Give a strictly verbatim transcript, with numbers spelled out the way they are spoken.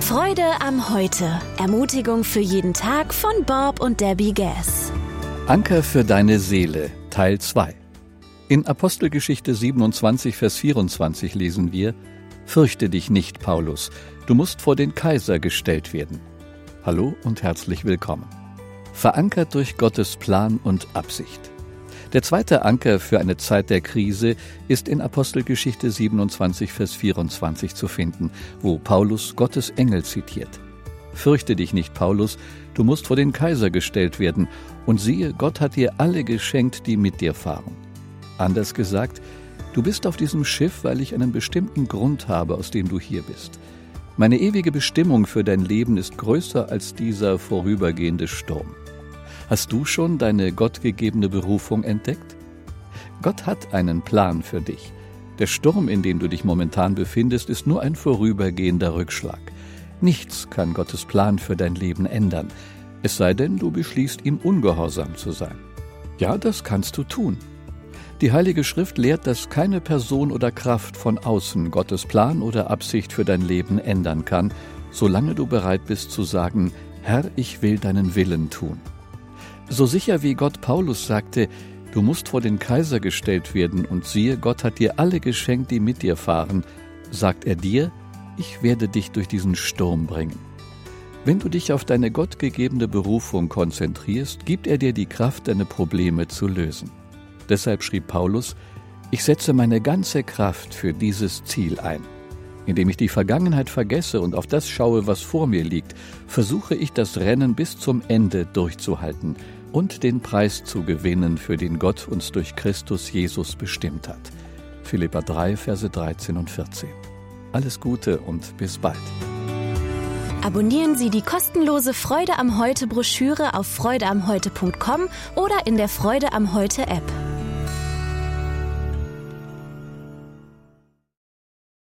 Freude am Heute. Ermutigung für jeden Tag von Bob und Debbie Gass. Anker für deine Seele, Teil zwei. In Apostelgeschichte siebenundzwanzig, Vers vierundzwanzig lesen wir: Fürchte dich nicht, Paulus, du musst vor den Kaiser gestellt werden. Hallo und herzlich willkommen. Verankert durch Gottes Plan und Absicht. Der zweite Anker für eine Zeit der Krise ist in Apostelgeschichte siebenundzwanzig, Vers vierundzwanzig zu finden, wo Paulus Gottes Engel zitiert. Fürchte dich nicht, Paulus, du musst vor den Kaiser gestellt werden, und siehe, Gott hat dir alle geschenkt, die mit dir fahren. Anders gesagt, du bist auf diesem Schiff, weil ich einen bestimmten Grund habe, aus dem du hier bist. Meine ewige Bestimmung für dein Leben ist größer als dieser vorübergehende Sturm. Hast du schon deine gottgegebene Berufung entdeckt? Gott hat einen Plan für dich. Der Sturm, in dem du dich momentan befindest, ist nur ein vorübergehender Rückschlag. Nichts kann Gottes Plan für dein Leben ändern, es sei denn, du beschließt, ihm ungehorsam zu sein. Ja, das kannst du tun. Die Heilige Schrift lehrt, dass keine Person oder Kraft von außen Gottes Plan oder Absicht für dein Leben ändern kann, solange du bereit bist zu sagen: Herr, ich will deinen Willen tun. So sicher wie Gott Paulus sagte, du musst vor den Kaiser gestellt werden, und siehe, Gott hat dir alle geschenkt, die mit dir fahren, sagt er dir: Ich werde dich durch diesen Sturm bringen. Wenn du dich auf deine gottgegebene Berufung konzentrierst, gibt er dir die Kraft, deine Probleme zu lösen. Deshalb schrieb Paulus: Ich setze meine ganze Kraft für dieses Ziel ein. Indem ich die Vergangenheit vergesse und auf das schaue, was vor mir liegt, versuche ich, das Rennen bis zum Ende durchzuhalten und den Preis zu gewinnen, für den Gott uns durch Christus Jesus bestimmt hat. Philipper drei, Verse dreizehn und vierzehn. Alles Gute und bis bald. Abonnieren Sie die kostenlose Freude am Heute Broschüre auf freude am heute punkt com oder in der Freude am Heute App.